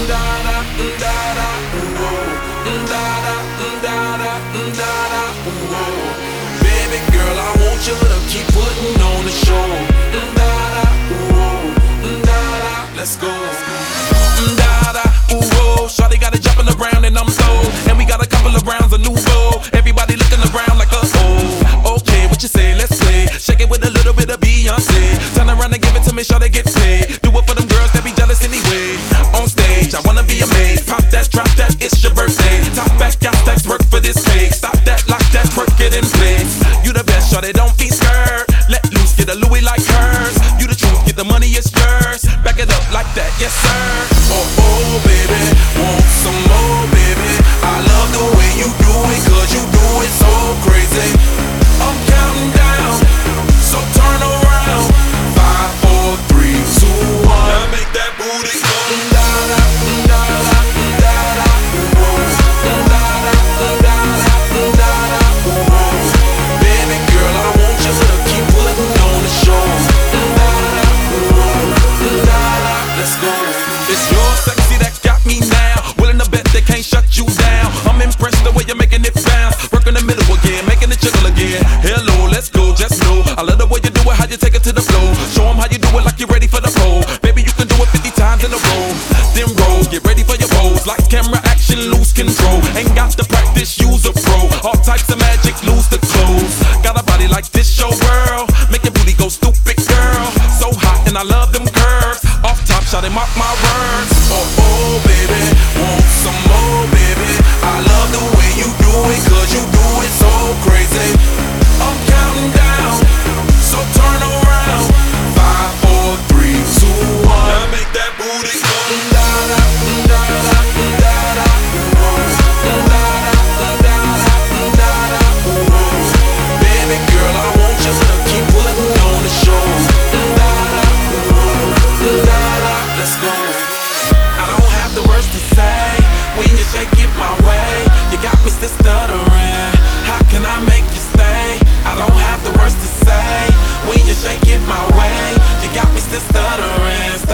da da da da da da da da da. Baby girl, I want you to keep putting on the show. Da da da da. Let's go. Da da shawty got it jumping around and I'm sold. And we got a couple of rounds of Nouveau. Everybody looking around like okay, what you say? Let's play. Shake it with a little bit of Beyonce. Turn around and give it to me, shawty get paid. Do it for them girls that be jealous anyway. On stage, I wanna be amazed. Pop that, drop that, it's your birthday. Top back, got stacks, work for this pay. Stop that, lock that, work it in place. You the best, shawty, don't be scared. Let loose, get a Louis like hers. You the truth, get the money, it's yours. Back it up like that, yes sir. Oh baby, want some more, baby. I love the way you do it, cause you do it so crazy. I'm counting down, so turn around. 5, 4, 3, 2, 1. Now make that booty go. Da da da da da da. Da da da da da. Baby girl, I want you to keep putting on the show. Da da da da. Let's go. It's your sexy that got me now. Willing to bet they can't shut you down. I'm impressed the way you're making it bounce. Work in the middle again, making it jiggle again. Hello, let's go, just know I love the way you do it, how you take it to the floor. Show them how you do it like you're ready for the pole. Baby, you can do it 50 times in a row. Then roll, get ready for your pose. Like camera action, lose control. Ain't got to practice, use a pro. All types of magic, lose the clothes. Got a body like this, show world. Make your booty go stupid, girl. So hot and I love them curves. Off top, shot and mark my words. Oh baby, want some more, baby. I love the way you do it, cause you do it so crazy. I'm counting down, so turn around. 5, 4, 3, 2, 1. Now make that booty go. Da da da da da da. Da da da da da. Baby girl, I want you to keep putting on the show. Da da da da. Let's go. I don't have the words to say when you shake it my way. You got me still stuttering. How can I make you stay? I don't have the words to say when you shake it my way. You got me still stuttering.